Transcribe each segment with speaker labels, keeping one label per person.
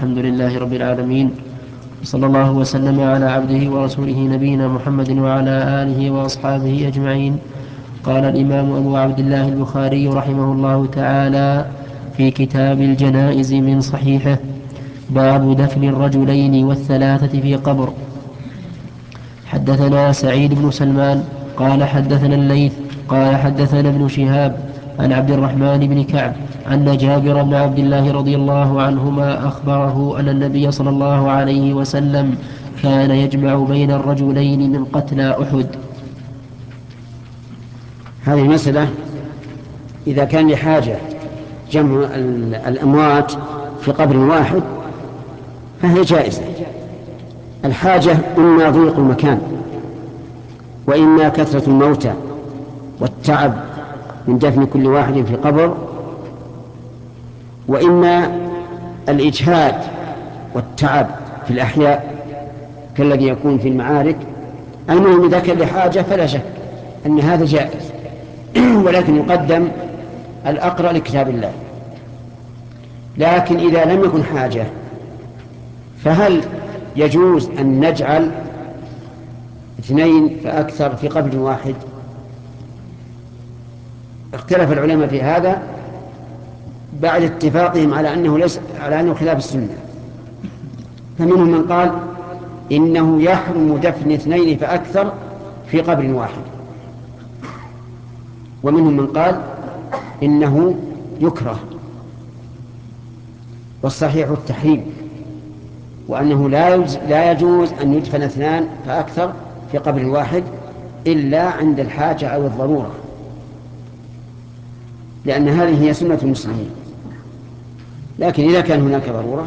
Speaker 1: الحمد لله رب العالمين، صلى الله وسلم على عبده ورسوله نبينا محمد وعلى آله وأصحابه أجمعين. قال الإمام أبو عبد الله البخاري رحمه الله تعالى في كتاب الجنائز من صحيحه: باب دفن الرجلين والثلاثة في قبر. حدثنا سعيد بن سلمان قال حدثنا الليث قال حدثنا ابن شهاب عن عبد الرحمن بن كعب أن جابر بن عبد الله رضي الله عنهما أخبره أن النبي صلى الله عليه وسلم كان يجمع بين الرجلين من قتلى أحد.
Speaker 2: هذه المسألة إذا كان لحاجة جمع الأموات في قبر واحد فهي جائزة. الحاجة إما ضيق المكان، وإما كثرة الموتى والتعب من دفن كل واحد في قبر، وإما الإجهاد والتعب في الأحياء كالذي يكون في المعارك. المهم إذا كان لحاجة فلا شك أن هذا جائز ولكن يقدم الأقرأ لكتاب الله. لكن إذا لم يكن حاجة فهل يجوز أن نجعل اثنين فأكثر في قبر واحد؟ اختلف العلماء في هذا بعد اتفاقهم على أنه خلاف السنة. فمنهم من قال إنه يحرم دفن اثنين فأكثر في قبر واحد، ومنهم من قال إنه يكره، والصحيح التحريم، وأنه لا يجوز أن يدفن اثنان فأكثر في قبر واحد إلا عند الحاجة أو الضرورة، لأن هذه هي سنة المسلمين. لكن إذا كان هناك ضرورة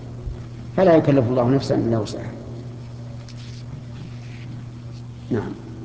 Speaker 2: فلا يكلف الله نفسا إلا وسعها. نعم.